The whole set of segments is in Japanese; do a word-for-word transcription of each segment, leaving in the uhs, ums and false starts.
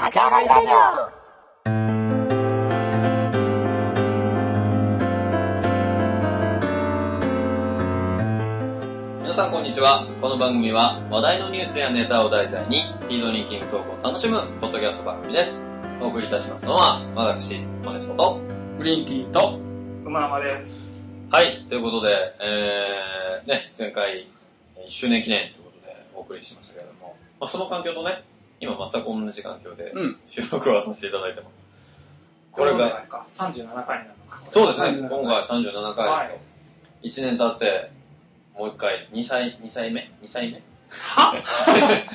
駆け上がりラジオ。 皆さんこんにちは。この番組は話題のニュースやネタを題材にティードリンキングトークを楽しむポッドキャスト番組です。お送りいたしますのは私、マネストとグリーンティーと馬山です。 はい、ということで、えー、ね、前回いっしゅうねん記念ということでお送りしましたけれども、まあ、その環境とね、今全く同じ環境で収録はさせていただいてます。 うん、これがさんじゅうななかいになるのか。 そうですね、今回さんじゅうななかいですよ。はい、いちねん経って、もう一回、にさい、にさいめ ?に 歳目はは ?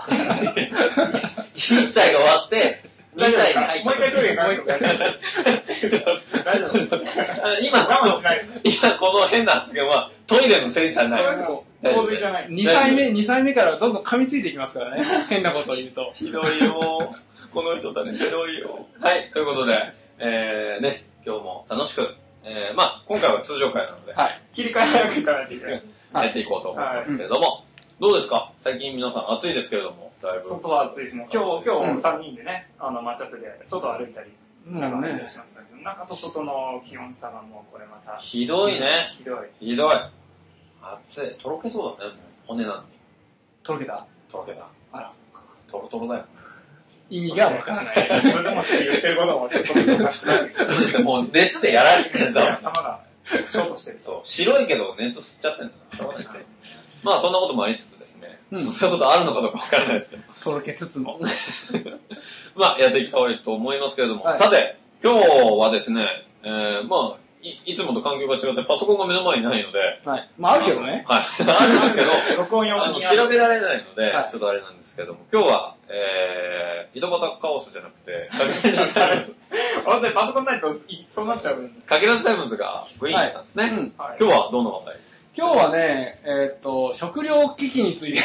いっ 歳が終わって、にさいに入って。 もう一回トイレ行かないと大丈夫今、 我慢しない。 今この変な発言はトイレのせいじゃない。 洪水じゃない。 にさいめ、にさいめからどんどん噛みついていきますからね。変なことを言うと。 ひどいよ。この人たちひどいよ。はい、ということで、えー、ね、今日も楽しく、えー、まあ今回は通常回なので、 はい、 切り替え早くいかないといけない。 やっていこうと思いますけれども、はい、どうですか最近皆さん暑いですけれども、だいぶ。 外は暑いですね。今日、今日さんにんでね、あの、待ち合わせで外歩いたり、なんか歩いたりしましたけど、中と外の気温差がもうこれまた。 ひどいね。 ひどい。 ひどい。暑い。とろけそうだね、骨なのに。 とろけたとろけた。 あら、そっか。 とろとろだよ。 意味がわからない。 それでも言ってることもちょっと難しくない。 もう熱でやられてるんだ。 頭がショートしてる。 そう。白いけど熱吸っちゃってんだからしょうがないですよ。まあそんなこともありつつですね。 うん、 そんなことあるのかどうかわからないですけど。 とろけつつも。 まあやっていきたいと思いますけれども。 はい、 さて、今日はですね、えー、まあい、いつもと環境が違ってパソコンが目の前にないので。 はい。まああるけどね。 はい。ありますけど、 録音用に調べられないので、 はい、 ちょっとあれなんですけども、今日は、えー、井戸端カオスじゃなくて、 本当にパソコンないとそうなっちゃうんです。 かけらずタイムズがグリーンさんですね。はいうん、 はい、 今日はどんな話題今日はね、えー、っと、食料危機について。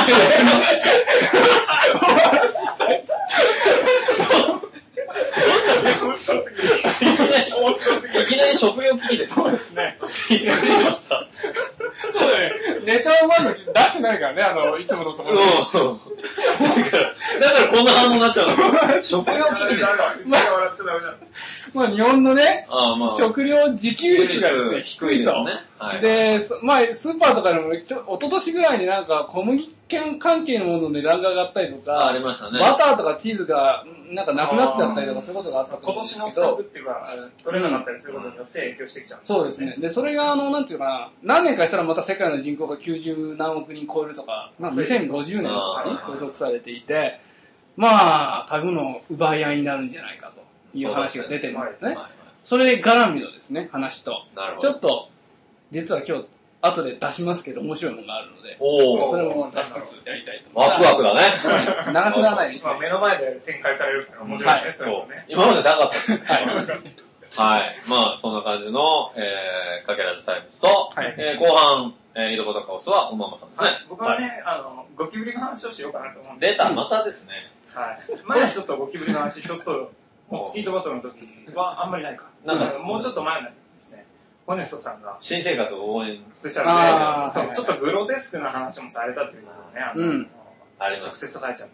いきなり食料危機です。 そうですね。 びっくりしました。 そうだね。ネタをまず出してないからね、あの、いつものところで。 だから、だからこんな反応になっちゃうのか。食料危機ですか。 うちが笑っちゃダメだ。 まあ日本のね、 あまあ、 食料自給率がですね、低いと。 ですね。はい、 で、まあスーパーとかでも、ちょ、一昨年ぐらいになんか小麦関係のものの値段が上がったりとか、 ありましたね。 バターとかチーズがなんかなくなっちゃったりとかそういうことがあったと思うんですけど。 今年の不足っていうか、取れなかったりすることによって影響してきちゃう、ね。 そうですね。で、それがあの、なんていうかな、何年かしたらまた世界の人口がきゅうじゅうなんおくにん超えるとか、まあにせんごじゅうねんとかに予測されていて、まあ、株の奪い合いになるんじゃないかという話が出てるんですね。それ絡みのですね、話と、ちょっと、実は今日、後で出しますけど、面白いものがあるので、 おそれも出しつつやりたいと思います。 ワクワクだね。 長くならないでしょ。 まあ、目の前で展開されるから面白いね、はい、そういうのね。 今までなかった。はい。はい。まあ、そんな感じの、えー、かけらずタイムズと、はい、えー、後半、えー、井戸端カオスは、おままさんですね。はい、 僕はね、はい、あの、ゴキブリの話をしようかなと思うんで。 出た、またですね。 はい。前ちょっとゴキブリの話、ちょっと、モスキートバトルの時はあんまりないか。なんか、もうちょっと前なんですね。ホネストさんが新生活を応援スペシャルで、そう、ちょっとグロテスクな話もされたということね、あの、うん、あれ直接叩いちゃって、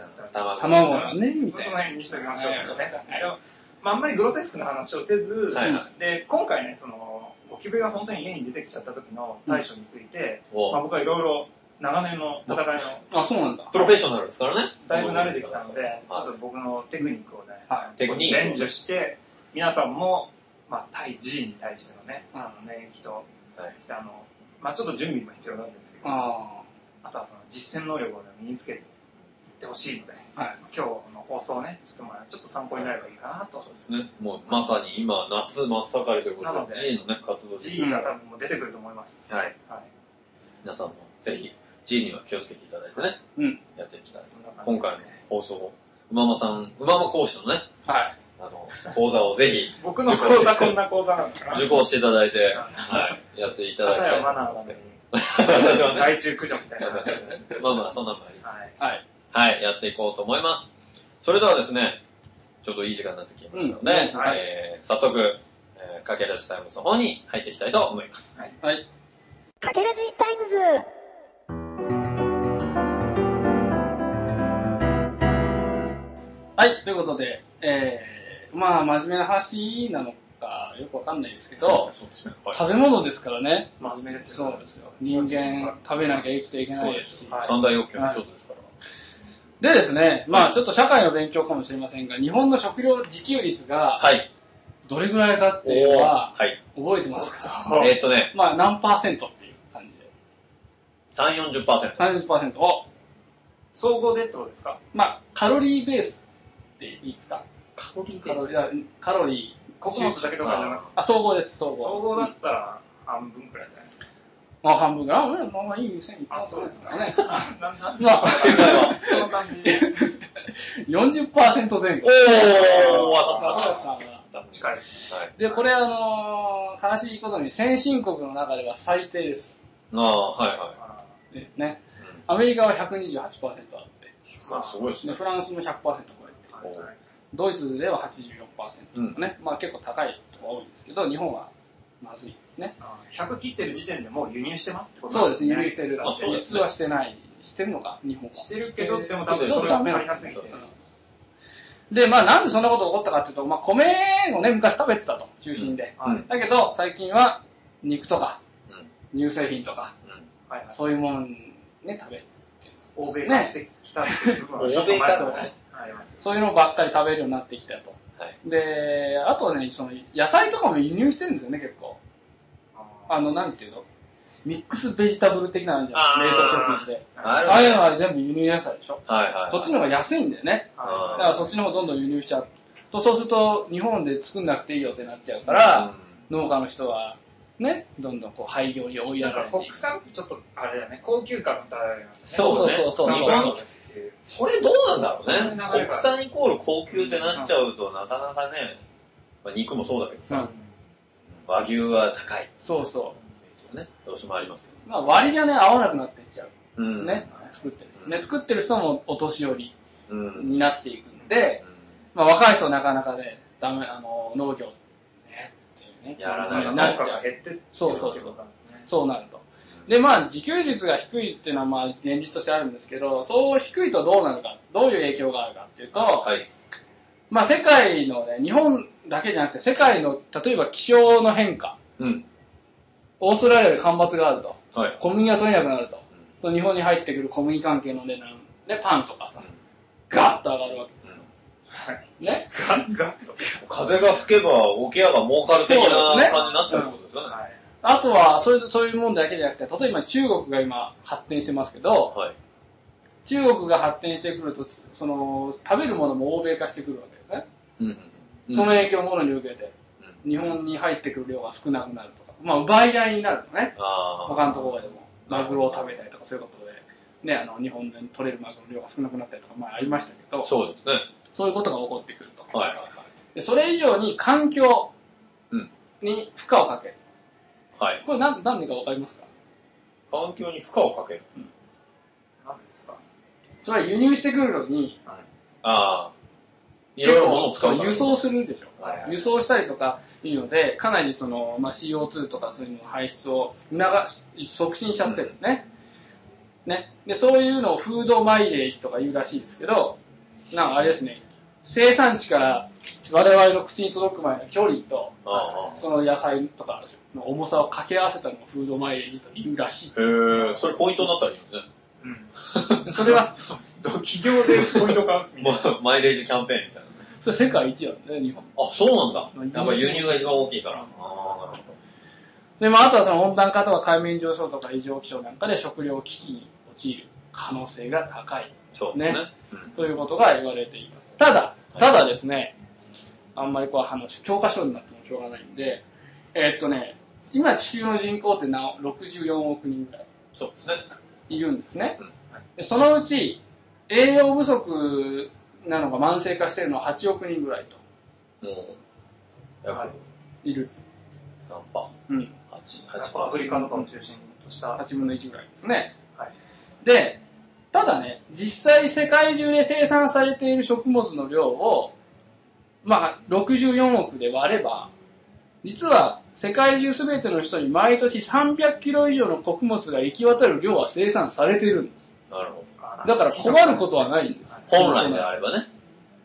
卵がね、みたいな。 その辺にしときましょうけどね。まあ、あんまりグロテスクな話をせず、はいはい、で、今回ね、その、ゴキブリが本当に家に出てきちゃった時の対処について、うん、まあ僕はいろいろ長年の戦いの、 あ、そうなんだ。 プロフェッショナルですからね。 だいぶ慣れてきたので、ちょっと僕のテクニックをね、 はい、テクニック伝授して、皆さんも、まあ、対 G に対してのね、あの免疫と、はい、あの、まあちょっと準備も必要なんですけど、あ, あとは実践能力を、ね、身につけていってほしいので、はい、今日の放送ね、ちょっとまあちょっと参考になればいいかなと。 そうですね。もうまさに今、夏真っ盛りということで、G のね、活動 G が多分もう出てくると思います。 はい。はい、皆さんもぜひ G には気をつけていただいてね、うん、やっていきたいです。今回の放送を、うままさん、うまま講師のね、はい。あの、講座をぜひ。 僕の講座こんな講座なのかな受講していただいて、はい。やっていただきたいと思いますけど。私はね。 害虫駆除みたいな。 まあまあ、そんなのもあります。はい。はい。やっていこうと思います。それではですね、ちょっといい時間になってきましたので、うんはいえー、早速、えー、かけらじタイムズの方に入っていきたいと思います。はい。はい、 かけらじタイムズ。 はい、ということで、えー、まあ、真面目な話なのかよくわかんないですけど、そうですね、はい、食べ物ですからね。 真面目ですよね。 そうですよ。人間食べなきゃ生きていけないですし。 はい、三大欲求の一つですから。 でですね、まあちょっと社会の勉強かもしれませんが、日本の食料自給率が、どれぐらいかっていうのは、覚えてますか？ はい、えーっとね、 まあ何パーセントっていう感じで。 さんじゅう、よんじゅっパーセント。 さんじゅう、よんじゅっパーセント。お総合でってことですか？ まあカロリーベースっていいですか？ カロリーベースカロリー。 穀物だけとかじゃなくて。 あ、総合です、総合。 総合だったら半分くらいじゃないですか。 まあ半分ぐらい。あ、まあいい店に行ったそうですからね。 なんなんまあ、 正解はその感じ。 よんじゅっパーセント 前後。 おー、 わかった。 近いですね。 で、これあのー、悲しいことに先進国の中では最低です。 ああ、はいはい。 でね、うん、アメリカは ひゃくにじゅうはちパーセント あって、 まあすごいですね。 でフランスも ひゃくパーセント 超えて、はい、ドイツでは はちじゅうよんパーセント とかね、うん、まあ結構高い人が多いんですけど、日本はまずいね。 ひゃく切ってる時点でもう輸入してますってことなんですね。そうです、輸入してる。輸出はしてない。してるのか、日本は。 してるけど、でも多分それが足りなすぎて。 で、まあなんでそんなこと起こったかっていうと、まあ米をね、昔食べてたと、中心で。うん、だけど、最近は肉とか、うん、乳製品とか、うんはいはい、そういうものね、食べる。 欧米化してきたっていう部分は、 ね、欧米化とね、そういうのばっかり食べるようになってきたと。はい、で、あとはね、その野菜とかも輸入してるんですよね、結構。あの、なんていうのミックスベジタブル的なのじゃん。冷凍食品で。ああいうのは全部輸入野菜でしょ。はいはいはい、そっちの方が安いんだよね。だからそっちの方どんどん輸入しちゃう。と、そうすると日本で作んなくていいよってなっちゃうから、うん、農家の人はね、どんどんこう廃業に追いやられていく。 国産ってちょっとあれだよね、高級感が漂いますね。 そうそうそうそう。 日本それどうなんだろうね。国産イコール高級ってなっちゃうとなかなかね、まあ、肉もそうだけどさ、うん、和牛は高い。 そうそう。 ね、どうしてもありますけど。 まあ割がね、合わなくなっていっちゃう。うん、ね、作ってる人。ね、作ってる人もお年寄りになっていくんで、うん、まあ若い人はなかなかね、ダメ、あの、農業ね、っていうね、 やらないと農家が減ってってそうそうそう。そうなると。で、まあ自給率が低いっていうのはまあ現実としてあるんですけど、そう低いとどうなるか、どういう影響があるかっていうと、はい、まあ世界のね、日本だけじゃなくて世界の、例えば気象の変化、うんオーストラリアで干ばつがあると、はい、小麦が取れなくなると、うん、日本に入ってくる小麦関係の値段でパンとかさ、うん、ガッと上がるわけですよ。はい、ね、 ガッガッと。 風が吹けば桶屋が儲かる的な感じになっちゃうってことですよね。うんはい、 あとはそういう、そういうもんだけじゃなくて、例えば中国が今発展してますけど、はい、中国が発展してくると、その食べるものも欧米化してくるわけですね。うんうん、その影響をものに受けて、うん、日本に入ってくる量が少なくなると。まあ、奪い合いになるとね。他のところでも、マグロを食べたりとかそういうことで、ね、あの、日本で取れるマグロの量が少なくなったりとか、まあありましたけど、 そうですね。 そういうことが起こってくると。はいはいはい。で、それ以上に環境に負荷をかける。はい。これ何、何でかわかりますか？ 環境に負荷をかける。うん。 何ですか？ それは輸入してくるのに、はい、 ああ。いろいろものを使う。 輸送するでしょ。はいはい、輸送したりとかいうので、かなりその、まあ、シーオーツー とかそういうの排出を促し、促進しちゃってるね。うん、ね。で、そういうのをフードマイレージとか言うらしいですけど、なんかあれですね、生産地から我々の口に届く前の距離と、ああその野菜とかの重さを掛け合わせたのをフードマイレージと言うらしい。 へー、それポイントになったらいいよね。 うん。それは、 企業でポイントかマイレージキャンペーンみたいな。 それ世界一やんね、日本。 あ、そうなんだ。やっぱ輸入が一番大きいから。ああ、なるほど。 で、まあ、あとはその温暖化とか海面上昇とか異常気象なんかで食料危機に陥る可能性が高い。 そうですね。ねうん、ということが言われています。ただ、ただですね、はい、あんまりこう話、教科書になってもしょうがないんで、えー、っとね、今地球の人口ってなろくじゅうよんおくにんぐらい。 そうですね。 いるんですね。うんはい、でそのうち、栄養不足なのが慢性化しているのははちおくにんぐらいと。もう、約、はい、 いる。 何パーうん。 はち、はちパー。アフリカとかを中心とした。 はちぶんのいちぐらいですね。はい。で、ただね、実際世界中で生産されている食物の量を、まあ、ろくじゅうよんおくで割れば、実は世界中すべての人に毎年さんびゃくキロ以上の穀物が行き渡る量は生産されているんです。 なるほど。 だから困ることはないんです。 本来であればね。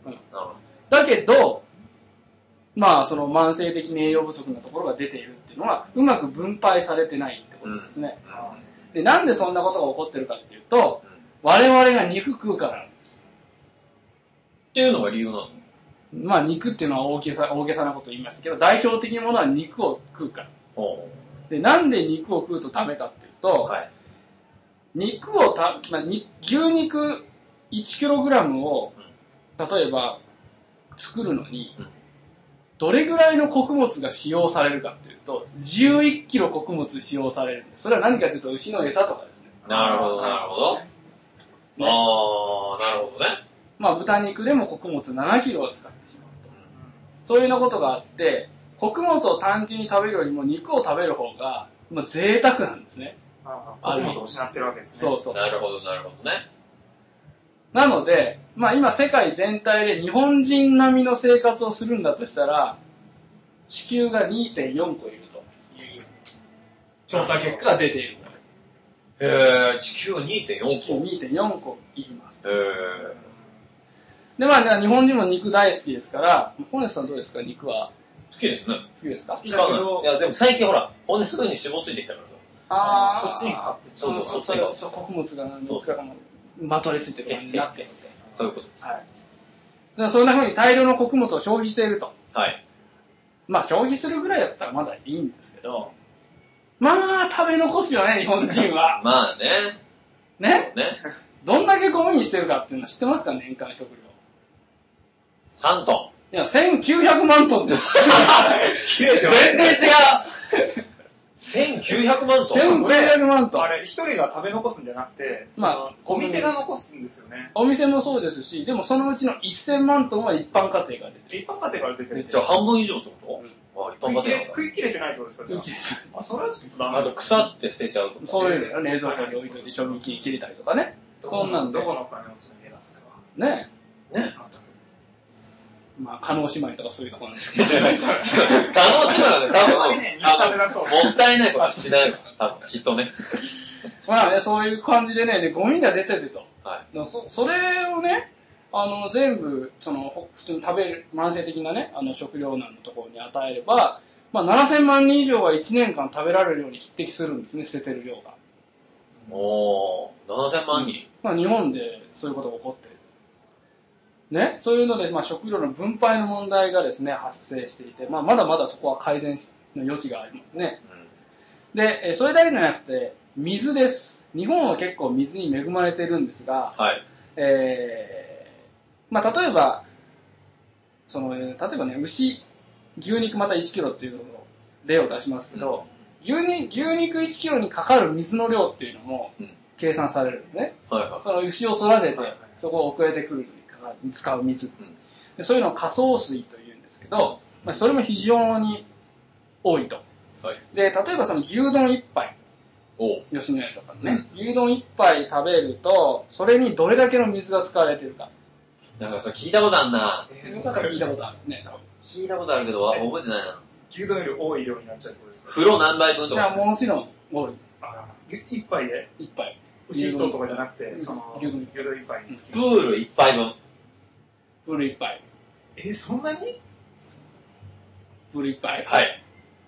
うん、なるほど。 だけど、まあ、その慢性的に栄養不足なところが出ているっていうのは、うまく分配されてないってことですね。うん、で、なんでそんなことが起こってるかっていうと、うん、我々が肉食うからなんです。 っていうのが理由なの？ まあ、肉っていうのは大げさ、大げさなこと言いますけど、代表的なものは肉を食うから。で、なんで肉を食うとダメかっていうと、はい、肉をた、まあ、に牛肉いちキログラムを、例えば、作るのに、どれぐらいの穀物が使用されるかっていうと、じゅういちキロ穀物使用されるんです。それは何かというと、牛の餌とかですね。 なるほど、なるほど。ね、ああ、なるほどね。 まあ、豚肉でも穀物ななキロを使ってしまうと。そういうようなことがあって、穀物を単純に食べるよりも肉を食べる方が、まあ、贅沢なんですね。 ああ、穀物を失ってるわけですね。 そうそう。 なるほど、なるほどね。 なので、まあ今世界全体で日本人並みの生活をするんだとしたら、地球が にてんよん 個いるという調査結果が出ている。 へー、地球は にてんよん 個。 地球 にてんよん 個いります。 へー。 で、まあ日本人も肉大好きですから、ホネスさんどうですか、肉は？ 好きですね。 好きですか？ 好きだけど、いやでも最近ほら、骨すぐに脂肪ついてきたからさ。 ああ、そっちに買って、 そうそうそう、そう穀物が肉がまとわりついてる感じになってるので。 そういうことです。はい。 だからそんな風に大量の穀物を消費していると。 はい。 まあ消費するぐらいだったらまだいいんですけど、まあ食べ残すよね、日本人は。 まあね。 ねね。 どんだけゴミにしてるかっていうの知ってますか、年間食料。 さんトン。いや、せんきゅうひゃくまんトンです。 全然違うせんきゅうひゃくまんトンせんきゅうひゃくまんトン。 あれ、一人が食べ残すんじゃなくて、まあ、お店が残すんですよね。 お店もそうですし、でもそのうちのせんまんトンは一般家庭から出てる。 一般家庭から出てる。 じゃあ半分以上ってこと？うん、あ、一般家庭食い切れてないってことですか？食い切れてない。あ、それはちょっとダメです。 あと腐って捨てちゃうとか。 そういうのよ、冷蔵庫に置いといて賞味期限切れたりとかね。そんなんで。 どこのお金をつけ出すかは。 ねえ。ねまあ、加納姉妹とかそういうところなんですけど。 加納姉妹はね、多分、もったいないことはしないわ。多分、きっとね。 まあね、そういう感じでね、でゴミが出てると。 はい。 そ、それをね、あの、全部、その、普通に食べる、慢性的なね、あの、食糧難のところに与えれば、まあ、ななせんまんにん以上がいちねんかん食べられるように匹敵するんですね、捨ててる量が。 おー、ななせんまんにん。 まあ、日本でそういうことが起こってる。ね、そういうので、まあ、食料の分配の問題がですね、発生していて、まあ、まだまだそこは改善の余地がありますね。うん、で、それだけじゃなくて、水です。日本は結構水に恵まれてるんですが、 はい、 えー、まあ、例えば、その、例えばね、牛、牛肉またいちキロっていうのを例を出しますけど、うん、牛肉、牛肉いちキロにかかる水の量っていうのも計算されるんですね。 はいはい、 その牛を育てて、そこを送られてくるのに使う水、うん、でそういうのを仮想水というんですけど、まあ、それも非常に多いと。はい、で、例えばその牛丼一杯、吉野家とかね、うん、牛丼一杯食べると、それにどれだけの水が使われてるか。 なんかそれ聞いたことあるな。 えー、聞いたことあるね、多分。 聞いたことあるけど、覚えてないな。 牛丼より多い量になっちゃうってことですか？ 風呂何杯分とか。 いや、もちろん多い。 あ一杯で一杯。 牛一頭とかじゃなくて、その牛丼一杯につき。 プール一杯分。 プール一杯。 え、そんなに？ プール一杯。 はい。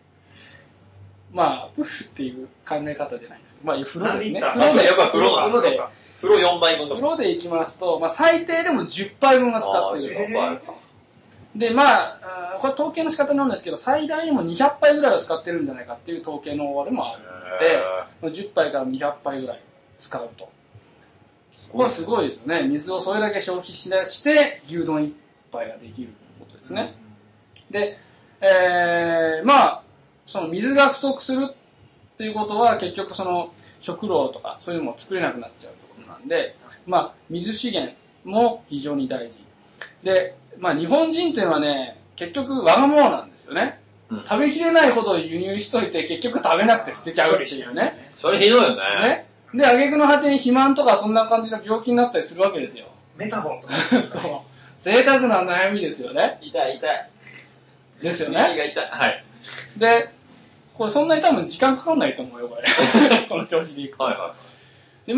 まあ、プールっていう考え方じゃないんですけど、まあ、風呂ですね。 風呂で、やっぱ風呂風呂で。 風呂よんばいぶんとか。 風呂で行きますと、まあ、最低でもじゅっぱいぶんが使っていると。じゅっぱいで、まあ、これ統計の仕方なんですけど、最大でもにひゃっぱいぐらいは使ってるんじゃないかっていう統計のあれもあるので、じゅっぱいからにひゃっぱいぐらい使うと。これはすごいですよね。水をそれだけ消費しだして、牛丼一杯ができることですね。で、えー、まあ、その水が不足するっていうことは結局その食料とかそういうのも作れなくなっちゃうってことなんで、まあ、水資源も非常に大事。で、まあ日本人っていうのはね、結局わがままなんですよね。うん、食べきれないほど輸入しといて結局食べなくて捨てちゃうっていうね。 それひどいよね。 ね。で、挙句の果てに肥満とかそんな感じの病気になったりするわけですよ。 メタボンとか、 ね。そう。贅沢な悩みですよね。 痛い痛い。 ですよね。 耳が痛い。はい。 で、これそんなに多分時間かかんないと思うよ、これ。この調子でいくと。 はいはい。 で、まあ、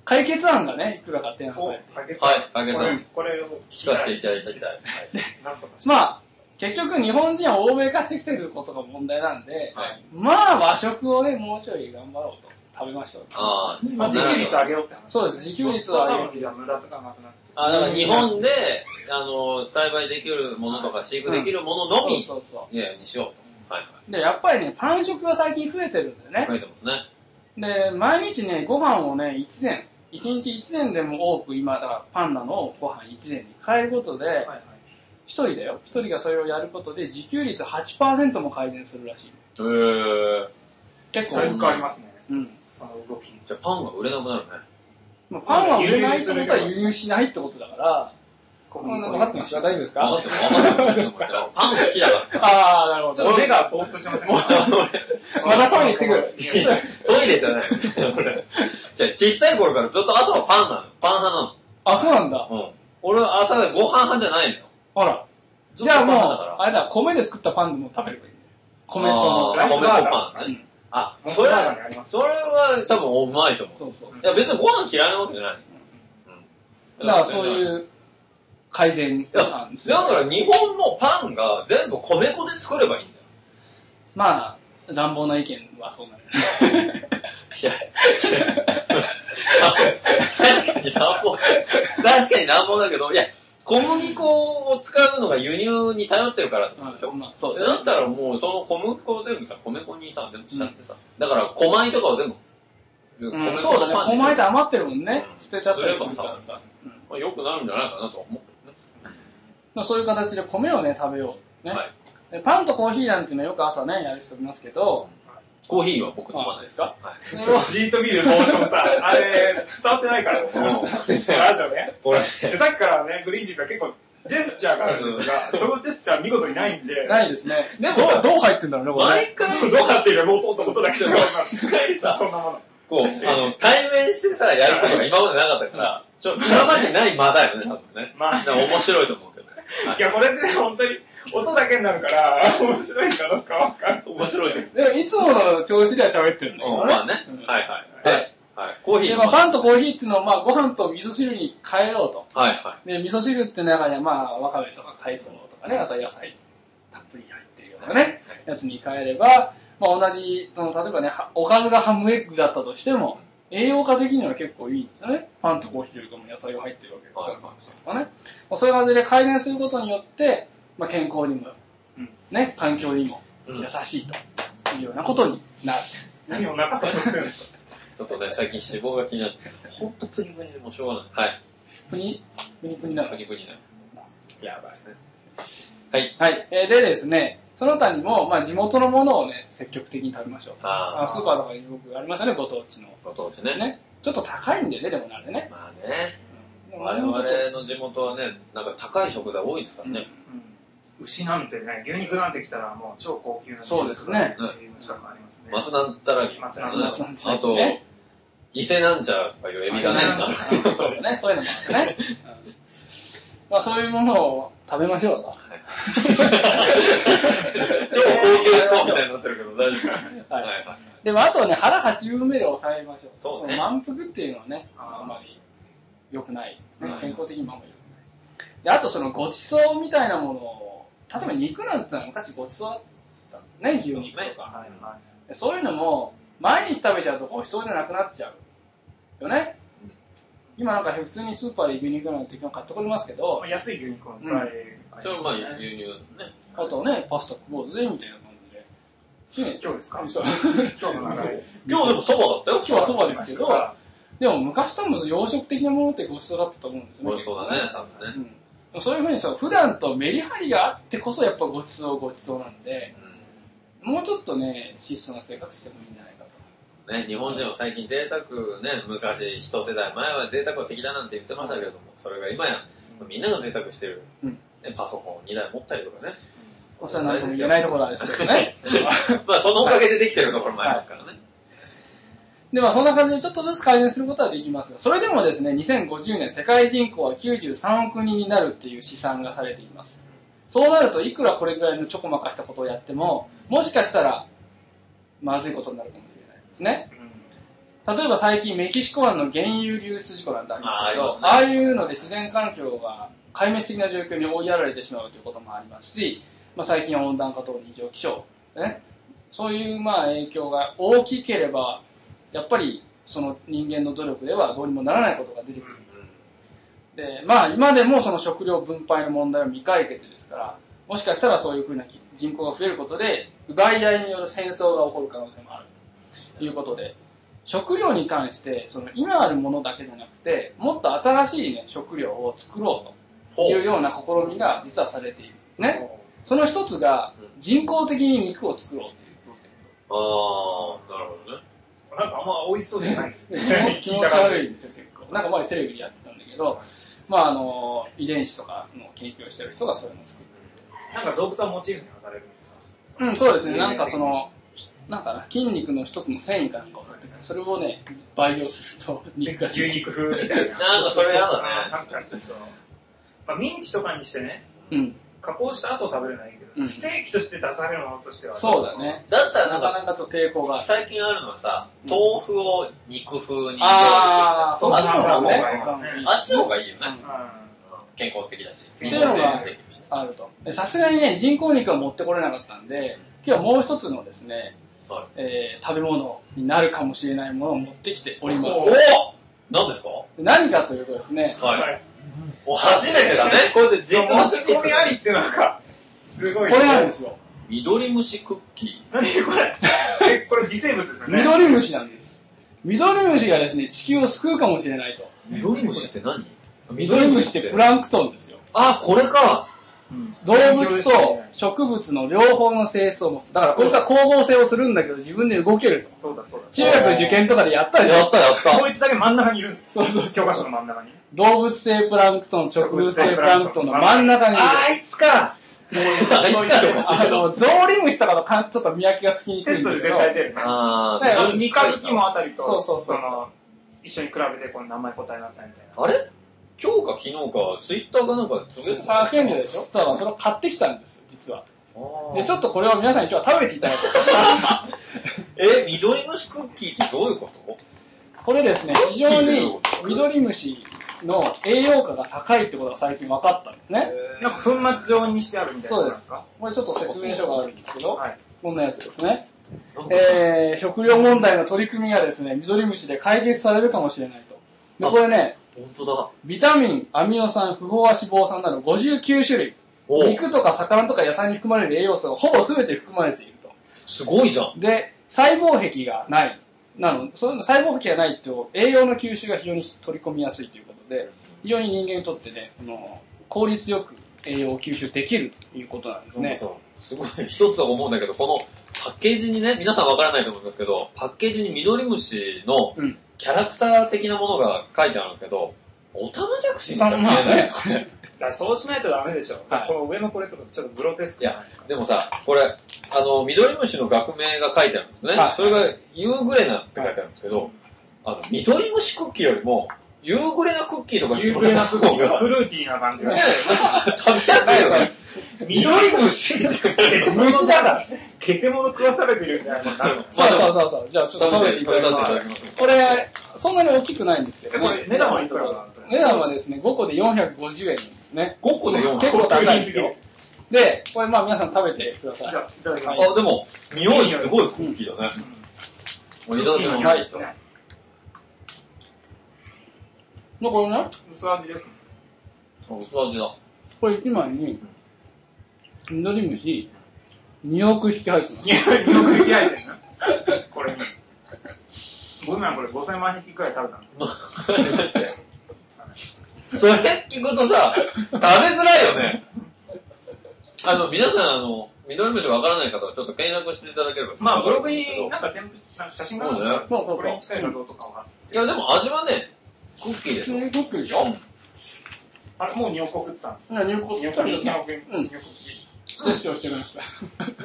解決案がね、いくらか提案されて。 解決案。 はい、解決案。 これを聞かせていただきたい。 なんとかまあ、結局日本人は欧米化してきてることが問題なんで、 はい、 まあ和食をね、もうちょい頑張ろうと。食べましょう。 ああ、まあ、自給率上げようって話。 そうです、自給率を上げよう。 じゃ無駄とかなくなって。 あ、だから日本で、あの、栽培できるものとか飼育できるもののみ、そうそうそう。いや、にしようと。はいはい。 で、やっぱりね、パン食が最近増えてるんだよね。 増えてますね。 で、毎日ね、ご飯をね、一膳、一日一膳でも多く今、だからパンダのご飯一膳に変えることで、はいはい、一人だよ。一人がそれをやることで自給率 はちパーセント も改善するらしい。 へー。 結構変わりますね。 うん。 その動き。 じゃあパンが売れなくなるね。 まあ、パンは売れないってことは輸入しないってことだから、分かってますか？大丈夫ですか？ 分かってます。分かってます。パン好きだからさ。 ああ、なるほど。 ちょっと目がぼーっとしてませんね。 またトイレ行ってくる。 トイレじゃない。俺。じゃあ小さい頃からずっと朝はパンなの。パン派なの。 あ、そうなんだ。 うん。俺は朝でご飯派じゃないのよ。 あら。じゃあもう、あれだ、米で作ったパンでも食べればいい。米粉の。 ライスバーガーね。あ、それは、それは多分うまいと思う。そうそう。いや別にご飯嫌いなわけじゃない。 うん。だからそういう改善なんですよ。 だから日本のパンが全部米粉で作ればいいんだよ。 まあ、乱暴な意見はそうなる。 いや、確かに乱暴。確かに乱暴だけど、いや、小麦粉を使うのが輸入に頼ってるからってことでしょ、うん、まあそうだったらもうその小麦粉を全部さ、米粉にさ、全部しちゃってさ。うん、だから小米とかを全部。 うん、そうだね、小米って余ってるもんね。うん、捨てちゃったりするからさ。 うん、まあ、よくなるんじゃないかなと思うけどね。 まあ、そういう形で米をね、食べよう。ね。 はい、 パンとコーヒーなんていうのはよく朝ね、やる人いますけど、 コーヒーは僕飲まないですか？ はい。 ジートビールモーションさ、あれ、伝わってないから、ラジオね。さっきからね、グリーンティーズは結構、ジェスチャーがあるんですが、そのジェスチャー見事にないんで。 ないですね。でもどう、どう入ってんだろうね、これ。 毎回、 どう入ってるか、もう音だけど、 さ、 そんなもの。 こう、あの、対面してさ、やることが今までなかったから、ちょ、今までない間だよね、多分ね。まあ、面白いと思うけどね。 いや、これって本当に、音だけになるから、面白いかどうかわかんない。 面白いけど。 でも、いつもの調子では喋ってるんだけどね。まあね。はいはい。で、はい。コーヒー。 で、まあ、パンとコーヒーっていうのを、まあ、ご飯と味噌汁に変えようと。 はいはい。 で、味噌汁って中には、まあ、わかめとか海藻とかね、あと野菜たっぷり入ってるようなね、やつに変えれば、まあ、同じ、その、例えばね、おかずがハムエッグだったとしても、栄養価的には結構いいんですよね。パンとコーヒーよりかも野菜が入ってるわけですから。はいはい。ね。まあ、そういう感じで改善することによって、まあ、健康にも、ね、環境にも優しいというようなことになる。 何を中させてるんですか？ ちょっとね、最近脂肪が気になって、ほんとプニプニでもうしょうがない。はい。 プニプニプニなの？ プニプニなの。やばいね。 はい。はい。えー、でですね、その他にも、まあ地元のものをね、積極的に食べましょう。ああスーパーとかによくありますよね、ご当地の。 ご当地ね。 ね。ちょっと高いんでね、でもなるね。 まあね。うん、我々の地元はね、なんか高い食材多いですからね。 うんうん牛なんてね、牛肉なんてきたらもう超高級なそうですね。 松なんちゃらぎ。 松なんちゃらぎ。 あと、伊勢なんちゃらとかいうエビがね。 そうですね。そういうのもあってね。まあそういうものを食べましょうと。 超高級そうみたいになってるけど大丈夫。はいはい。 でもあとね、腹八分目で抑えましょう。 そうね。 満腹っていうのはね、あまり良くない。健康的にもあんまり良くない。で、あとそのごちそうみたいなものを、例えば肉なんてのは昔ごちそうだったね、牛肉とか。はいはい、そういうのも、毎日食べちゃうとごちそうじゃなくなっちゃう。よね。うん、今なんか普通にスーパーで牛肉なんて買ってこれますけど。 安い牛肉をいっぱい。 それはまあ輸入ね。 あとね、パスタ食おうぜ、みたいな感じで。 今日ですか？ そう今日の流れ。 今日でも蕎麦だったよ。 今日は蕎麦ですけど、でも昔多分洋食的なものってごちそうだったと思うんですよね。 ごちそうだね、多分ね。うんそういうふうにさ、普段とメリハリがあってこそやっぱごちそうごちそうなんで、うん、もうちょっとね、質素な生活してもいいんじゃないかと。ね、日本人は最近贅沢ね、昔一世代前は贅沢は敵だなんて言ってましたけれども、それが今や、うん、みんなが贅沢してる、うんね、パソコンにだい持ったりとかね。 お世話になるとも言えないところなんですけどね。 まあそのおかげでできてるところもありますからね。はいで、まあそんな感じでちょっとずつ改善することはできますが、それでもですね、にせんごじゅうねん世界人口はきゅうじゅうさんおくにんになるっていう試算がされています。そうなるといくらこれぐらいのちょこまかしたことをやっても、もしかしたらまずいことになるかもしれないですね。 例えば最近メキシコ湾の原油流出事故なんてありますけど、あ, あ, ね、ああいうので自然環境が壊滅的な状況に追いやられてしまうということもありますし、まあ、最近は温暖化等異常気象、ね、そういうまあ影響が大きければ、やっぱりその人間の努力ではどうにもならないことが出てくる。で、まあ今でもその食料分配の問題は未解決ですから、もしかしたらそういうふうな人口が増えることで、奪い合いによる戦争が起こる可能性もあるということで、食料に関して、その今あるものだけじゃなくて、もっと新しい、ね、食料を作ろうというような試みが実はされている。ね。その一つが、人工的に肉を作ろうというプロジェクト。ああ、なるほどね。 なんかあんま美味しそうじゃない。 気持ち悪いんですよ、結構。なんか前テレビでやってたんだけど、まああの、遺伝子とかの研究をしてる人がそういうのを作ってる。 なんか動物はモチーフにされるんですか？ うん、そうですね。なんかその、なんかな、筋肉の一つの繊維かなんかを取ってて、それをね、培養すると肉が牛肉風みたいな。 なんかそれやだね。 なんかちょっと、まあ、ミンチとかにしてね、 うん、 加工した後食べるのはいいけど、うん、ステーキとして出されるものとしては。 そうだね。 だったらなんか、 なかなかと抵抗がある。 最近あるのはさ、豆腐を肉風に料理する。 ああ、そうあっちの方がね。 あっちの方がいいよね。 うん健康的だし。 っていうのがあると。さすがにね、人工肉は持ってこれなかったんで、今日はもう一つのですね、はいえー、食べ物になるかもしれないものを持ってきております。 おお何ですか？ 何かというとですね、 はい。お初めてだね。これで実持ち込みありってなんか、すごい、 ね。これなんですよ。 緑虫クッキー。何これこれ微生物ですよね。 緑虫なんです。緑虫がですね、地球を救うかもしれないと。 緑虫って何？ 緑虫ってプランクトンですよ。 あ、これか。 うん、動物と植物の両方の性質を持つ。だからこいつは光合成をするんだけど自分で動けると。 そうだそうだ。 中学受験とかでやったりやったやった。 こいつだけ真ん中にいるんですよ。 そうそう。 教科書の真ん中に。 動物性プランクトン、植物性プランクトンの真ん中にいる。 あいつかもうあいつかとかしあの、ゾウリムシとかのちょっと見分けがつきにくいんですけど。 テストで絶対出るね。 あだから三日月もあたりと、 そうそうそう。 その、一緒に比べてこの名前答えなさいみたいな。 あれ今日か昨日か、ツイッターかなんかつぶやいてさあ、権利でしょだからそれを買ってきたんですよ、実は。で、ちょっとこれを皆さんに今日は食べていただこう。え、緑虫クッキーってどういうこと？ これですね、非常に緑虫の栄養価が高いってことが最近分かったんですね。 なんか粉末状にしてあるみたいな。 そうです。これちょっと説明書があるんですけど、はい、こんなやつですね。えー、食料問題の取り組みがですね、緑虫で解決されるかもしれないと。で、これね、 本当だ。 ビタミン、アミノ酸、不飽和脂肪酸などごじゅうきゅう種類。肉とか魚とか野菜に含まれる栄養素がほぼ全て含まれていると。 すごいじゃん。 で、細胞壁がない。なの、その細胞壁がないと栄養の吸収が非常に取り込みやすいということで、非常に人間にとってね、あの効率よく栄養を吸収できるということなんですね。 すごい、一つ思うんだけど、このパッケージにね、皆さんわからないと思いますけど、パッケージに緑虫のキャラクター的なものが書いてあるんですけど、オタマジャクシにしか見えない。まあね、 だそうしないとダメでしょ。はい、この上のこれとかちょっとグロテスクじゃないですか。 いや、でもさ、これ、あの、緑虫の学名が書いてあるんですね。はい、それがユーグレナって書いてあるんですけど、はい、あの、緑虫クッキーよりも、ユーグレナクッキーとかユーグレナクッキーがフルーティーな感じが。ね、 食べやすいよね。 緑虫って虫だから。ケテモノ食わされてるみたいな。そうそうそうそう。じゃあちょっと食べていただきます。これ、そんなに大きくないんですけど、 これ値段はいくらなんですか？ 値段はですね、ごこでよんひゃくごじゅうえんなんですね。 ごこでよんひゃくごじゅうえん結構高いですよ。で、これまあ皆さん食べてください。 じゃあ、いただきます。 あ、でも、匂いすごいクッキーだね。うん。いただきます。はいですね。 これね、 薄味ですね。 薄味だ。 これいちまいに、緑虫、におく匹入ってます。 におく匹入ってるな。これに。僕今これごせんまん匹くらい食べたんですよ。それ聞くとさ、食べづらいよね。あの、皆さん、あの、緑虫わからない方はちょっと検索していただければ。 まあ、ブログになんか添付、なんか写真があるので、 そうそうこれに近い画像とかは。 いや、でも味はね、クッキーですよ。 クッキーでしょ？ あれ、もうにおく食ったの？におく食った。におくうん。摂取をしてました。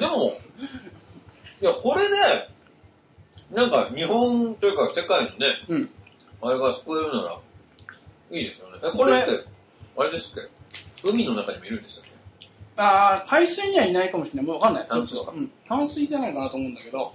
でも、いや、これで、なんか日本というか世界のね、うん、あれが救えるなら、いいですよね。え、これって、あれですっけ？海の中にもいるんでしたっけ？ ああ、海水にはいないかもしれない。もうわかんない。淡水とか。うん。淡水じゃないかなと思うんだけど、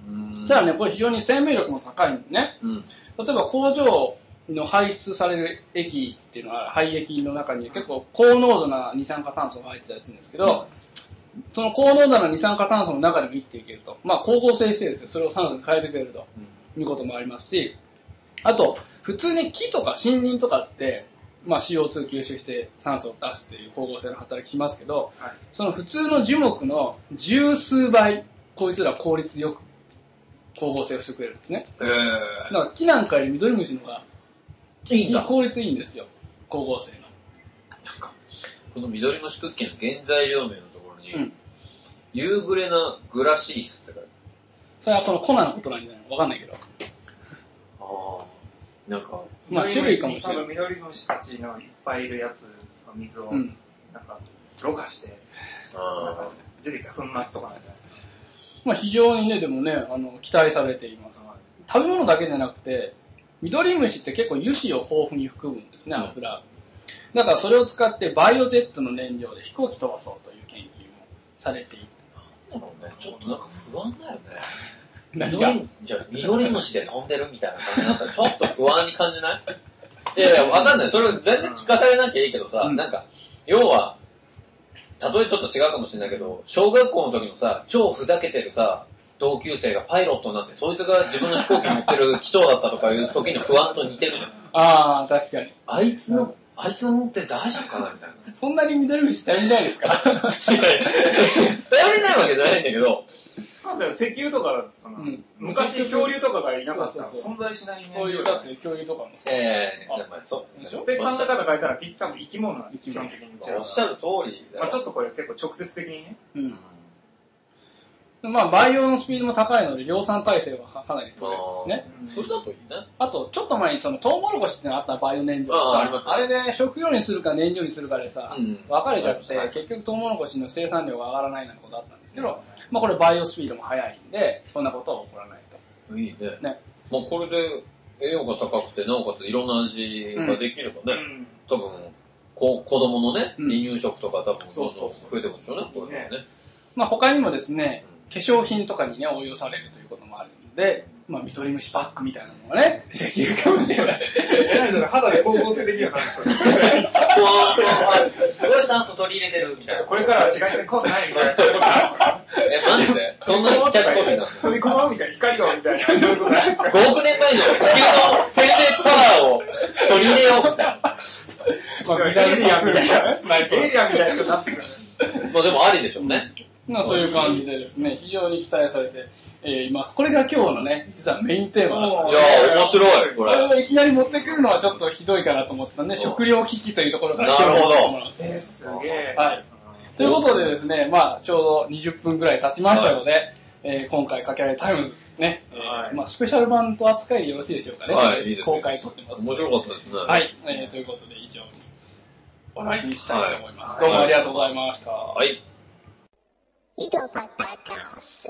ただね、これ非常に生命力も高いんでね。うん、例えば工場の排出される液っていうのは、廃液の中に結構高濃度な二酸化炭素が入ってたりするんですけど、うん、その高濃度な二酸化炭素の中でも生きていけると。まあ、光合成してですよ。それを酸素に変えてくれるということもありますし、あと、普通に木とか森林とかって、まあ シーオーツー 吸収して酸素を出すっていう光合成の働きしますけど、はい、その普通の樹木の十数倍、こいつら効率よく光合成をしてくれるんですね。へー。だから木なんかよりミドリムシの方がいいんだ。効率いいんですよ、光合成の。 なんか、このミドリムシクッキーの原材料名のところに、うん、夕暮れなグラシースって書いてある。 それはこの粉のことなんじゃないのわかんないけど。 ああ。なんか、 まあ種類かもしれない。 多分緑の虫たちのいっぱいいるやつの水を、なんか、ろ過して、なんか出てきた粉末とかなんじゃないですか。 まあ非常にね、でもね、あの、期待されています。食べ物だけじゃなくて、緑虫って結構油脂を豊富に含むんですね、油。だからそれを使ってバイオジェットの燃料で飛行機飛ばそうという研究もされている。 なんだろうね、ちょっとなんか不安だよね。緑、じゃあ、緑虫で飛んでるみたいな感じになったら、ちょっと不安に感じない？いやいや、わかんない。それ全然聞かされなきゃいいけどさ、うん、なんか、要は、例えちょっと違うかもしれないけど、小学校の時のさ、超ふざけてるさ、同級生がパイロットになって、そいつが自分の飛行機に乗ってる機長だったとかいう時の不安と似てるじゃん。 ああ、確かに。 あいつの、うん、あいつの乗って大丈夫かなみたいな。 そんなに緑虫頼りないですか？いやいや、 頼りないわけじゃないんだけど、 なんだよ、石油とか、その、うん、昔恐竜とかがいなかったら存在しないね。 そういう、だって恐竜とかもさ。ええー、やっぱりそう。 でしょって考え方変えたら、多分生き物なんです、基本的に。 おっしゃる通りだよ。 まあちょっとこれ結構直接的にね。うん。 まあ、培養のスピードも高いので、量産体制はかなり取れる。ね。 それだといいね。 あと、ちょっと前にその、トウモロコシってのあったバイオ燃料さ、あ, あ, あれで食用にするか燃料にするかでさ、うん、分かれちゃって、結局トウモロコシの生産量が上がらないなんてことあったんですけど、うん、まあこれバイオスピードも速いんで、そんなことは起こらないと。 いいね。ね。まあこれで栄養が高くて、なおかついろんな味ができればね、うん、多分、こ子供のね、離乳食とか多分そうそう増えてくるんでしょうね、これね。 まあ他にもですね、化粧品とかにね、応用されるということもあるので、まあ、ミドリムシパックみたいなのがね、できるかもしれない。 え、何それ、肌で光合成できるようになるんですか？ すごい酸素取り入れてるみたいな。 これからは紫外線こんないみたいな、そういうことなんですか？ え、マジでそんなキャッチコピーなの？ 飛び込まうみたいな、光がみたいな、そういうことなんですか？ ごおくねんまえの地球の生命パワーを取り入れようみたいな。 まあ、エイリアンみたいな。エイリアンみたいな人になってくる。 まあでもありでしょうね。 まあそういう感じでですね、非常に期待されて、えー、います。これが今日のね、実はメインテーマだったんで。 いやー、面白い、これ。 これをいきなり持ってくるのはちょっとひどいかなと思ったんで、食料危機というところからなるほど。 えー、すげえ。 はい。ということでですね、まあちょうどにじゅっぷんぐらい経ちましたので、はい、えー、今回かけられタイムズね、はい、えー、まあスペシャル版と扱いでよろしいでしょうかね。 はい、いいです。 公開撮ってます。 面白かったですね。 はい、えー、ということで以上に終わりにしたいと思います。はい、どうもありがとうございました。 はい。 井戸端カオス。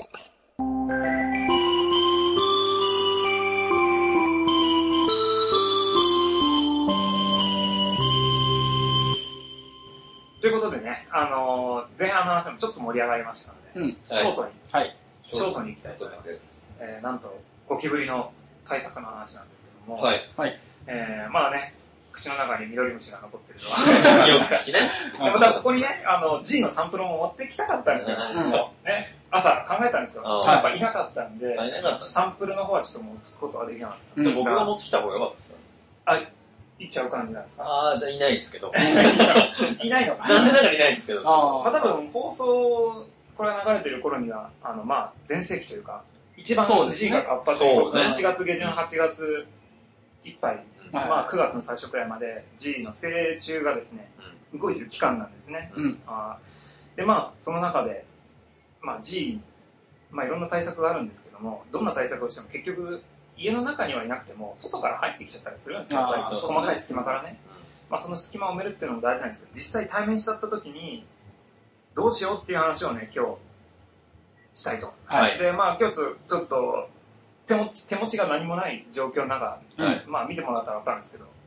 ということでね、あのー、前半の話もちょっと盛り上がりましたので、うん、ショートに、はい、ショートに行きたいと思います。えー、なんと、ゴキブリの対策の話なんですけども、はいはい、えー、まあね、口の中にミドリムシが残ってるのはよくかしね。 でもここにね、あの、G のサンプルも持ってきたかったんですけど、うん、ね、朝考えたんですよ。やっぱいなかったんで、サンプルの方はちょっと持つことはできなかったんですが。 僕が持ってきた方が良かったですか？ あ、いっちゃう感じなんですか？ ああ、いないですけど。 いないのか。 なんでなんかいないんですけど。 あまあ多分放送、これが流れてる頃には、あの、まあ、前世紀というか、一番 G が活発で、ね、しちがつげじゅん、はちがついっぱい、まあくがつの最初くらいまで G の成虫がですね、うん、動いてる期間なんですね。うん、あで、まあその中で、まあ G、まあいろんな対策があるんですけども、どんな対策をしても結局家の中にはいなくても外から入ってきちゃったりするんですよ。やっぱり細かい隙間からね。まあその隙間を埋めるっていうのも大事なんですけど、実際対面しちゃった時にどうしようっていう話をね、今日したいと。はい、で、まあ今日とちょっと手持ち、手持ちが何もない状況の中、はい、まあ見てもらったら分かるんですけど、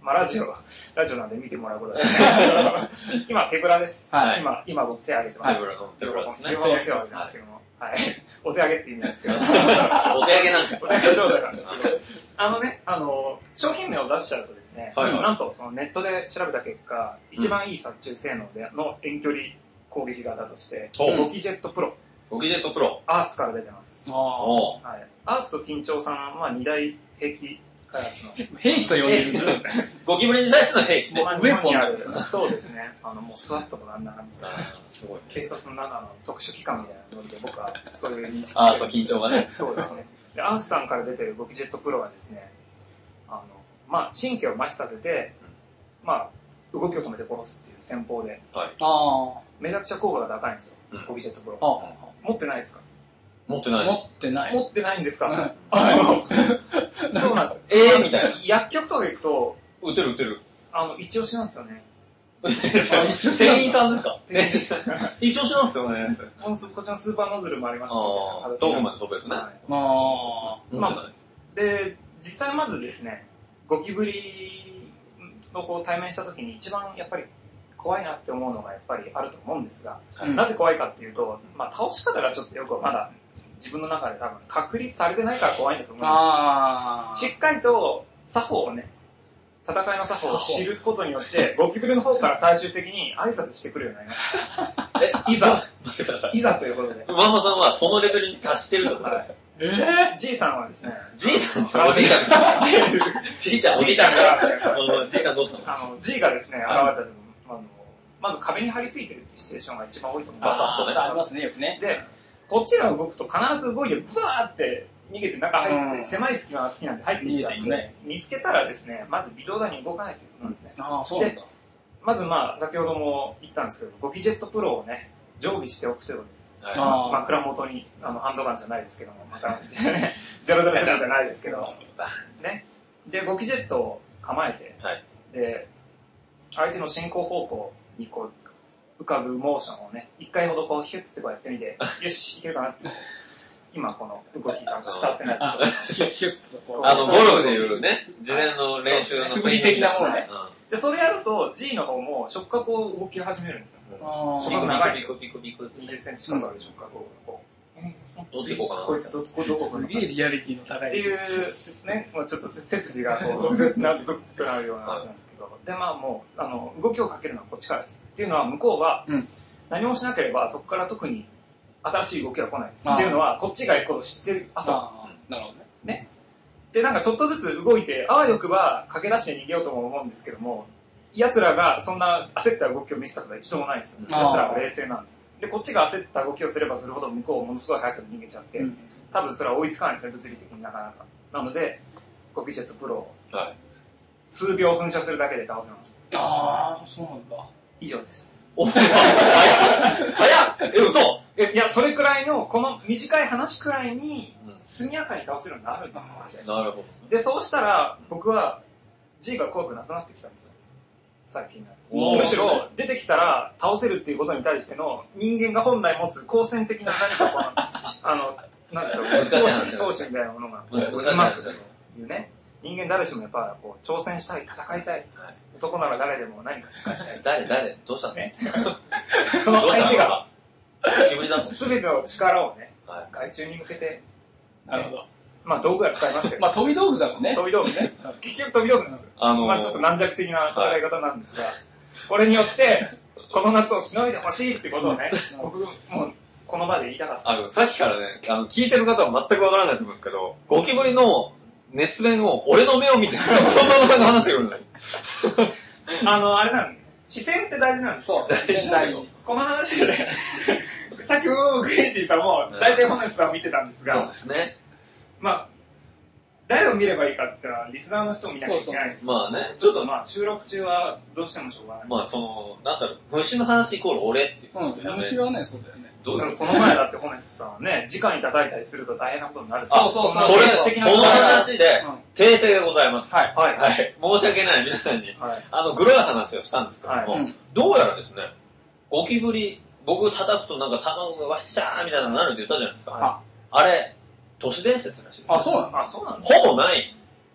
まあラジオ、ラジオなんで見てもらうことはないですけど、今手ぶらです。はい、今、今僕手挙げてます。 手ぶらの手ぶらですね。 両方の手を挙げてますけども。はい。お手上げって意味なんですけど。お手上げなんか。 お手上げ状態なんですけど。あのね、あの、商品名を出しちゃうとですね、はいはい、なんとそのネットで調べた結果、一番いい殺虫性能での遠距離攻撃型として、うん、ゴキジェットプロ。 ゴキジェットプロ。 アースから出てます。 あはい、アースと緊張さんは二大兵器開発の。 兵器と呼んでる。 ゴキブリに対しての兵器ね。 ウェポンある。そうですね。あの、もうスワットとかあんな感じで。すごい。警察の中の特殊機関みたいなので、僕はそういう認識して。 アースと緊張がね。 そうですね。で、アースさんから出てるゴキジェットプロはですね、あの、まあ、神経を麻痺させて、まあ、動きを止めて殺すっていう戦法で、はい、あめちゃくちゃ効果が高いんですよ、うん、ゴキジェットプロ。あ持ってないですか？ 持ってない。 持ってない。 持ってないんですか？ はい。 そうなんですよ。 ええみたいな。 薬局とか行くと、 売ってる売ってる。 あの、一押しなんですよね。 店員さんですか？ 店員さん。 一押しなんですよね。 このこっちのスーパーノズルもありますし、 遠くまで飛ぶやつね。ああ。まあ、で、実際まずですね、ゴキブリとこう対面した時に一番やっぱり怖いなって思うのがやっぱりあると思うんですが、はい、なぜ怖いかっていうと、まあ倒し方がちょっとよくまだ自分の中で多分確立されてないから怖いんだと思うんですよ。しっかりと作法をね、戦いの作法を知ることによって、ゴキブリの方から最終的に挨拶してくるようになりました。え、いざ、いざということで。 ママさんはそのレベルに達してるってことですか？ えぇ ?G さんはですね、 G さんおじいちゃん。G ちゃん、おじいちゃんが、G ちゃんどうしたの？ あの、G がですね、現れた時に、まず壁に張り付いてるっていうシチュエーションが一番多いと思います。 バサッとね。 ありますね、よくね。 で、こっちが動くと必ず動いて、ブワーって逃げて中入って、狭い隙間が好きなんで入っていっちゃうんで、見つけたらですね、まず微動だに動かないということなんですね。 ああ、そうなんだ。 まずまあ、先ほども言ったんですけど、ゴキジェットプロをね、常備しておくということです。枕元に、あの、ハンドガンじゃないですけども、枕元じゃね、ゼロゼロゼロじゃないですけど、ね。で、ゴキジェットを構えて、はい、で、相手の進行方向にこう、浮かぶモーションをね、一回ほどこう、ヒュッてこうやってみて、よし、いけるかなって。今この動きが伝わってないでしょ。 シュッシュッとこう。 あの、ゴルフでいうね、事前の練習の素振り的なものね。 で、それやると G の方も触覚を動き始めるんですよ。触覚長いですよ。にじゅっセンチ近くある触覚をこう。 どっち行こうかな。 こいつどこどこすげえリアリティの高い。 っていうね、ちょっと背筋がこう、ゾクッとなるような話なんですけど。で、まあもう、あの、動きをかけるのはこっちからです。っていうのは向こうは、何もしなければそこから特に新しい動きは来ないです。っていうのは、こっちが行くことを知ってる後。 なるほどね。 ね。で、なんかちょっとずつ動いて、あわよくば駆け出して逃げようとも思うんですけども、奴らがそんな焦った動きを見せたことは一度もないんですよ。奴らが冷静なんですよ。で、こっちが焦った動きをすればするほど向こうものすごい速さで逃げちゃって、うん、多分それは追いつかないんですね、物理的になかなか。なので、ゴキジェットプロを、はい、数秒噴射するだけで倒せます。 ああ、そうなんだ。 以上です。 お早っ早っえ、嘘いや、それくらいの、この短い話くらいに、速やかに倒せるようになるんですよ、 うん。なるほど。 で、そうしたら、僕は G が怖くなくなってきたんですよ。最近むしろ、出てきたら倒せるっていうことに対しての、人間が本来持つ好戦的な何かこの、あの、なんですよ、闘志みたいなものが、うまくというね。人間誰しもやっぱこう挑戦したい、戦いたい。はい、男なら誰でも何か戦したい。 誰誰どうしたのねその相手が、 すべての力をね、はい、外中に向けて、ね、 なるほど。 まあ道具は使いますけど。 まあ飛び道具だもんね。 飛び道具ね。結局飛び道具なんですよ。あのー、まあちょっと軟弱的な戦い方なんですが、はい、これによって、この夏をしのいでほしいってことをね、僕もうこの場で言いたかった。 あの、さっきからね、あの、聞いてる方は全くわからないと思うんですけど、ゴキブリの熱弁を俺の目を見て、ちょっと馬場さんが話してくるんだよ。 あの、あれなん視線って大事なんですよ。 そう、大事大事。 この話で、先ほどグレンティさんも大体ホネスさんを見てたんですが、 そうですね。 まあ、誰を見ればいいかっていうのはリスナーの人を見なきゃいけないんです。 まあね。 ちょっとまあ収録中はどうしてもしょうがない。 まあその、なんだろう、虫の話イコール俺っていうことだよね。虫はね、そうだよね。 どうだろう。 この前だってホネスさんはね、直に叩いたりすると大変なことになる。 そうそうそう。 それ、その話で、訂正がございます。 はい。はい。 はい。申し訳ない皆さんに、あの、グロい話をしたんですけども、どうやらですね、ゴキブリ、僕叩くとなんか卵がワッシャーみたいなのになるって言ったじゃないですか。あれ、都市伝説らしいです。 あ、そうなの？ あ、そうなんだ。 ほぼない。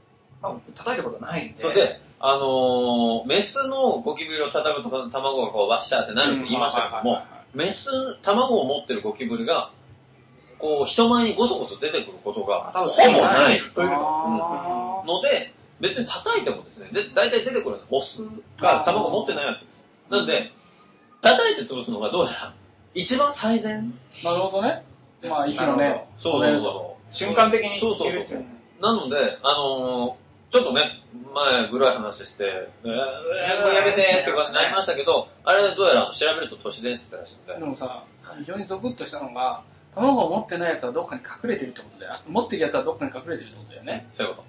まあ、叩いたことないんで。 それで、あのー、メスのゴキブリを叩くと卵がこうワッシャーってなるって言いましたけども、メス、卵を持ってるゴキブリが、こう、人前にごそごそ出てくることが、ほぼない。というので、別に叩いてもですね、で大体出てくるのはオスが卵持ってないやつです。なんで、叩いて潰すのがどうやら、一番最善。 なるほどね。まあ、息のね、 そうそうそう。 瞬間的に。 そうそうそう。なので、あのー、ちょっとね、前、ぐらい話して、えー、もうやめてって感じになりましたけど、あれどうやら調べると都市伝説らしいので。 でもさ、非常にゾクッとしたのが、卵を持ってないやつはどっかに隠れてるってことだよ。持ってるやつはどっかに隠れてるってことだよね。 そういうこと。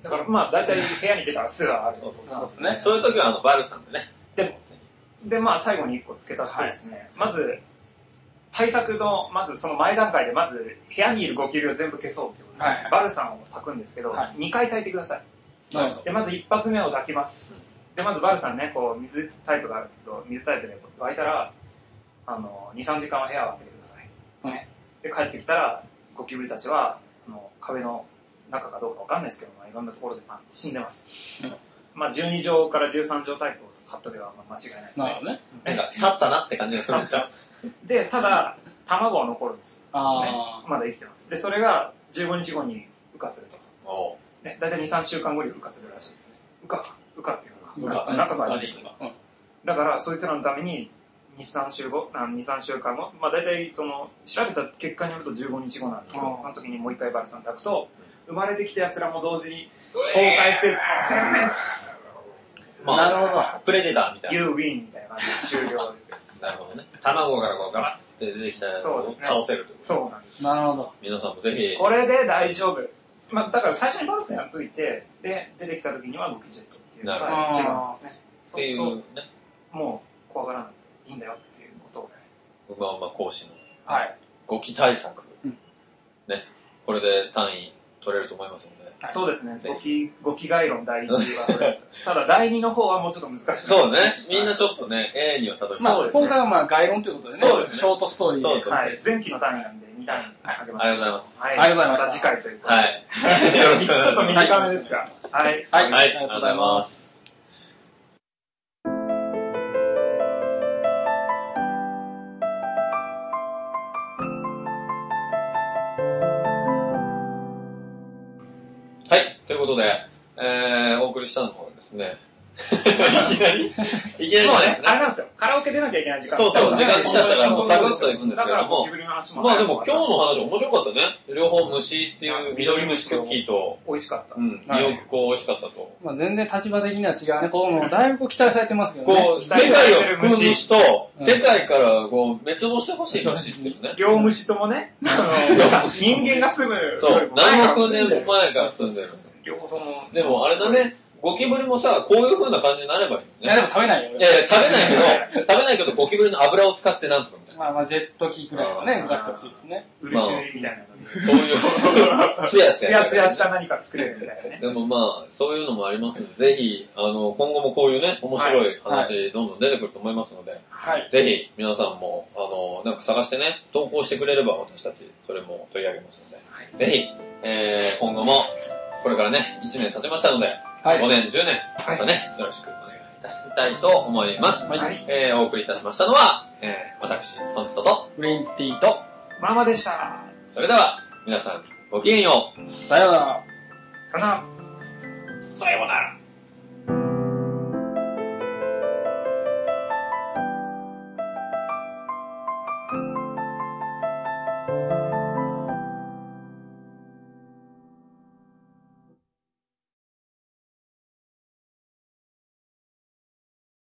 だからまあ、大体部屋に出たらすぐある。 そうね。そういう時は、あの、バルさんでね。 でも、で、まあ、最後に一個付け足すとですね、はい、まず、対策の、まずその前段階で、まず、部屋にいるゴキブリを全部消そうっていうことで、はいはい、バルサンを炊くんですけど、はい、にかい炊いてください。はい、で、まず一発目を炊きます。で、まずバルサンね、こう、水タイプがあるんですけど、水タイプで沸いたら、あの、に、さんじかんは部屋を開けてください。ね、で、帰ってきたら、ゴキブリたちは、あの壁の中かどうかわかんないですけど、まあ、いろんなところで、まあ、死んでます。うん、まあ、じゅうにじょうからじゅうさんじょうタイプを買っとけば、まあ、間違いないですね。なるほどね。 なんか、去ったなって感じがするんでしょ。 で、ただ、卵は残るんです。あね、まだ生きてます。で、それがじゅうごにちごに羽化すると。ね、だいたいに、さんしゅうかんごに羽化するらしいですね。羽化か。羽化っていうのか。中から出てくる。だから、そいつらのために、に、さんしゅうご、に、さんしゅうかんご、まあ大体、その、調べた結果によるとじゅうごにちごなんですけど、その時にもう一回バルサン炊くと、生まれてきた奴らも同時に崩壊して、全滅まあ、なるほど。プレデターみたいな。 You win みたいな感じで終了ですよ。 なるほどね。卵からこうガラッて出てきたやつを倒せるという。 そうなんです。 なるほど。 皆さんもぜひ。 これで大丈夫。まあ、だから最初にバルサンやっといて、で、出てきた時にはゴキジェットっていうのが一番ですね。そうすると、ね、もう怖がらなくていいんだよっていうことをね。 うまうま講師の。 はい。 ゴキ対策。うん、ね。これで単位取れると思いますので。 はい、そうですね。ゴキ、ゴキ概論第一は取れる。ただ第二の方はもうちょっと難しい。 そうね。みんなちょっとね、A にはたどり着いて。 まあ、今回はまあ概論ということでね。そうですね。ショートストーリーで。 そうですね。はい。前期の単位なんでに単位あげます。 ありがとうございます。 はい。ありがとうございます。 また次回ということで。 はい。よろしくお願いします。 ちょっと短めですが。はい。 はい。ありがとうございます。はい。ということで、えー、お送りしたのはですね、いきなりいきなりじゃないですね。 あれなんですよ。カラオケ出なきゃいけない時間そうそう、時間来ちゃったからもうサクッと行くんですけども。まあでも今日の話面白かったね。両方虫っていう緑虫クッキーと。 美味しかった。 うん。ニオクコ美味しかったと。 まあ全然立場的には違うね。こう、だいぶこう期待されてますけどね。 こう、世界を救う虫と、世界からこう、滅亡してほしい虫っていうね。 両虫ともね、人間が住む。 そう、何億年も前から住んでるんですよ。 両方とも。 でもあれだね。ゴキブリもさ、こういう風な感じになればいいよね。 いやでも食べないよ。 いやいや、食べないけど、食べないけどゴキブリの油を使ってなんとかみたいな。 まあまあ、ジェット機くらいはね、動かしてほしいですね。 漆みたいなので。 そういう、ツヤツヤ。ツヤツヤした何か作れるみたいなね。 でもまあ、そういうのもありますので、ぜひ、あの、今後もこういうね、面白い話、どんどん出てくると思いますので、はい。ぜひ、皆さんも、あの、なんか探してね、投稿してくれれば私たち、それも取り上げますので、はい、ぜひ、えー、今後も、これからね、いちねん経ちましたので、はい、ごねん、じゅうねん、またね、よろしくお願いいたしたいと思います。はい。えー、お送りいたしましたのは、えー、私、本日と、 グリーンティーと、 ママでした。 それでは、皆さん、ごきげんよう。 さようなら。 さようなら。 さようなら。